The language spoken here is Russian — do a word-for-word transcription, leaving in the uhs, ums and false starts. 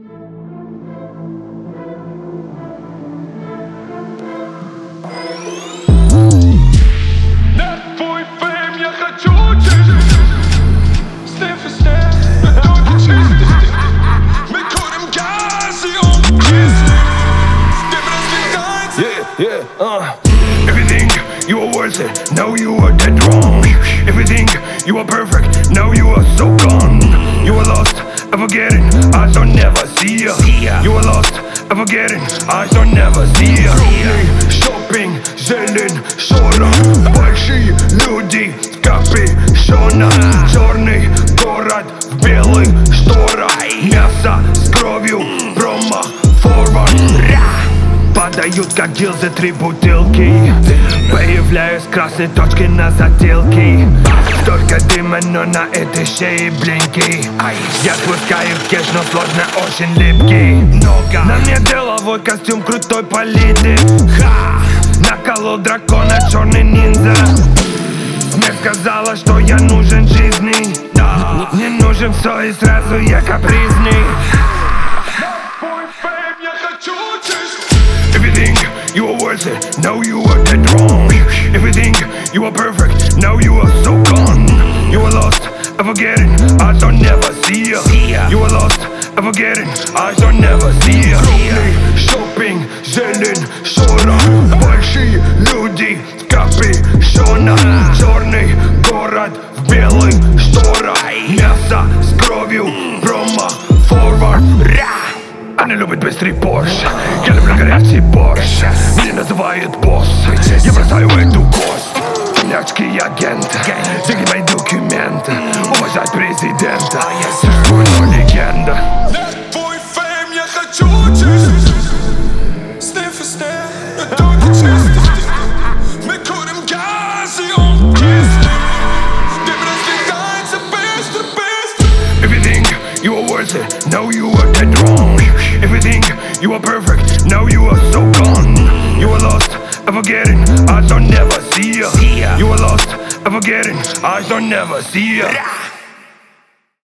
Yeah, uh Everything you are worth it, now you are dead wrong. Everything you are perfect, now you are so gone. You are lost and forgetting, eyes don't never see ya. You are lost and forgetting, eyes don't never see ya. Крупный шопинг, зелень, шора. Большие люди в капюшонах. Черный город в белых шторах. Мясо с кровью, промах, форвард. Падают как гилзы три бутылки. Появляюсь красной точкой на затылке. Столько дыма, но на этой шее блинки. Я спускаю кеш, но сложно, очень липкий. На мне деловой костюм крутой политик. Наколол дракона черный ниндзя. Мне сказала, что я нужен жизни. Не нужен все и сразу я капризный. Everything you are worth it, now you are dead wrong. Everything you are perfect, now you are so gone. You are lost and forgetting, eyes don't never see ya. You are lost and forgetting, eyes don't never see ya. Крупный шопинг, зелень, шора. Большие люди в капюшонах. Черный город в белых шторах. Мясо с кровью, промах, форвард. Она любит быстрый Порш, я люблю горячий борщ. Меня называют босс, я бросаю эту кость. Конячки агента, деньги мои документы. Уважать президента, существует легенда. Твой фейм, я хочу чистить. Sniff и sniff, но только чистить. Мы курим газ и он кислый. Дым разлетается быстро, быстро. Everything you are worth it, now you are dead wrong. Everything you are perfect, now you are so gone. You are lost and forgetting, eyes don't never see ya. You are lost and forgetting, eyes don't never see ya.